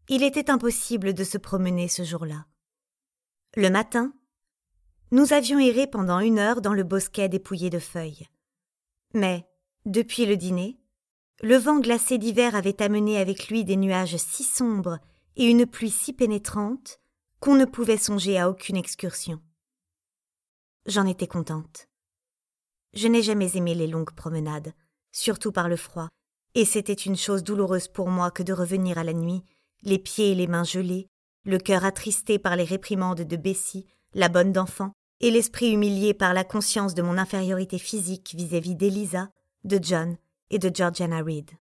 Il était impossible de se promener ce jour-là. Le matin, nous avions erré pendant 1 heure dans le bosquet dépouillé de feuilles. Mais, depuis le dîner, le vent glacé d'hiver avait amené avec lui des nuages si sombres et une pluie si pénétrante qu'on ne pouvait songer à aucune excursion. J'en étais contente. Je n'ai jamais aimé les longues promenades, surtout par le froid, et c'était une chose douloureuse pour moi que de revenir à la nuit, les pieds et les mains gelés, le cœur attristé par les réprimandes de Bessie, la bonne d'enfant, et l'esprit humilié par la conscience de mon infériorité physique vis-à-vis d'Eliza, de John et de Georgiana Reed.